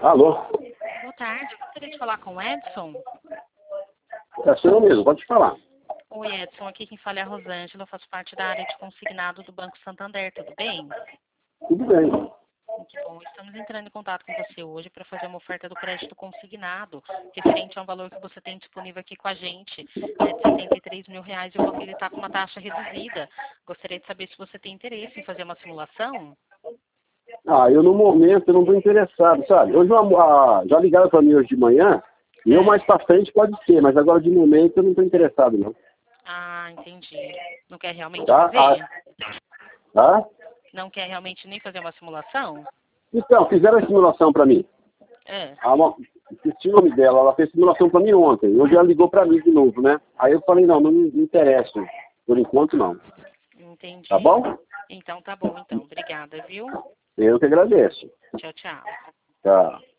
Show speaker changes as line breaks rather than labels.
Alô?
Boa tarde, eu gostaria de falar com o Edson.
É seu mesmo, pode falar.
Oi, Edson, aqui quem fala é a Rosângela, eu faço parte da área de consignado do Banco Santander, tudo bem?
Tudo bem.
Que bom, estamos entrando em contato com você hoje para fazer uma oferta do crédito consignado, referente ao valor que você tem disponível aqui com a gente, é de R$ 63.000, e o banco está com uma taxa reduzida. Gostaria de saber se você tem interesse em fazer uma simulação?
Eu no momento eu não estou interessado, sabe? Hoje já ligaram para mim hoje de manhã, e eu mais para frente pode ser, mas agora de momento eu não estou interessado, não.
Ah, entendi. Não quer realmente
Tá?
fazer?
Tá?
Não quer realmente nem fazer uma simulação?
Então, fizeram a simulação para mim.
É.
Esqueci o nome dela, ela fez simulação para mim ontem. Hoje ela ligou para mim de novo, né? Aí eu falei, não me interessa. Por enquanto, não.
Entendi.
Tá bom?
Então tá bom, então. Obrigada, viu?
Eu que agradeço.
Tchau, tchau.
Tá.